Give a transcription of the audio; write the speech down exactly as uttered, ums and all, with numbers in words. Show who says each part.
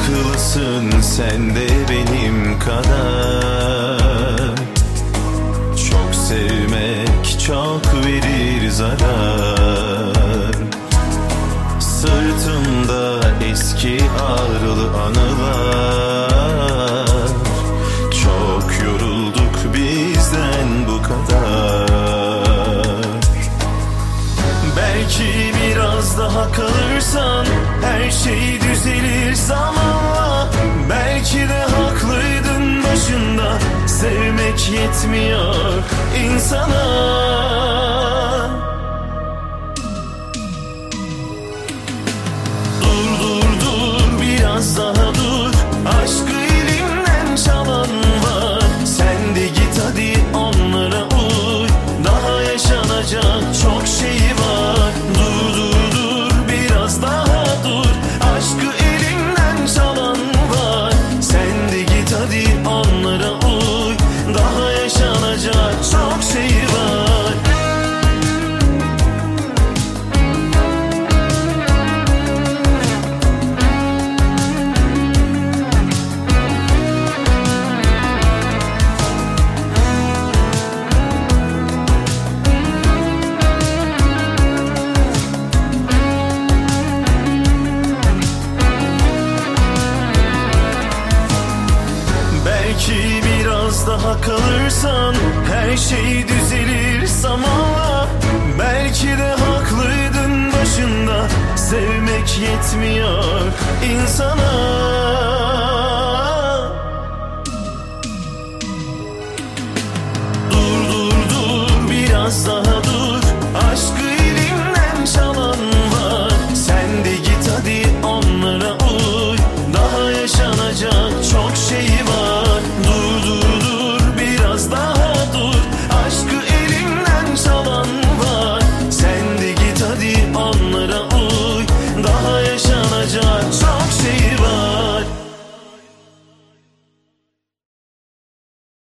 Speaker 1: haklısın sen de benim kadar. Çok sevmek çok verir zarar. Sırtımda eski ağrılı anılar. Çok yorulduk bizden bu kadar. Belki biraz daha kalırsan her şey düzelir zamanla. Belki de haklıydın başında, sevmek yetmiyor insana. Dur dur dur biraz daha dur, aşkı elimden çalan var. Sen de git hadi onlara uy, daha yaşanacak çok şey var. Dur dur dur biraz daha dur, aşkı elimden çalan var. Sen de git hadi onlara uy, daha yaşanacak çok şey var. Belki biraz daha kalırsan her şey düzelir zamanla. Belki de haklıydın başında, sevmek yetmiyor insana. Dur dur dur biraz daha dur, aşkı elimden çalan var. Sen de git hadi onlara uy, daha yaşanacak çok şey var. Dur dur dur biraz daha dur, aşkı elimden çalan var. Sen de git hadi onlara uy, daha yaşanacak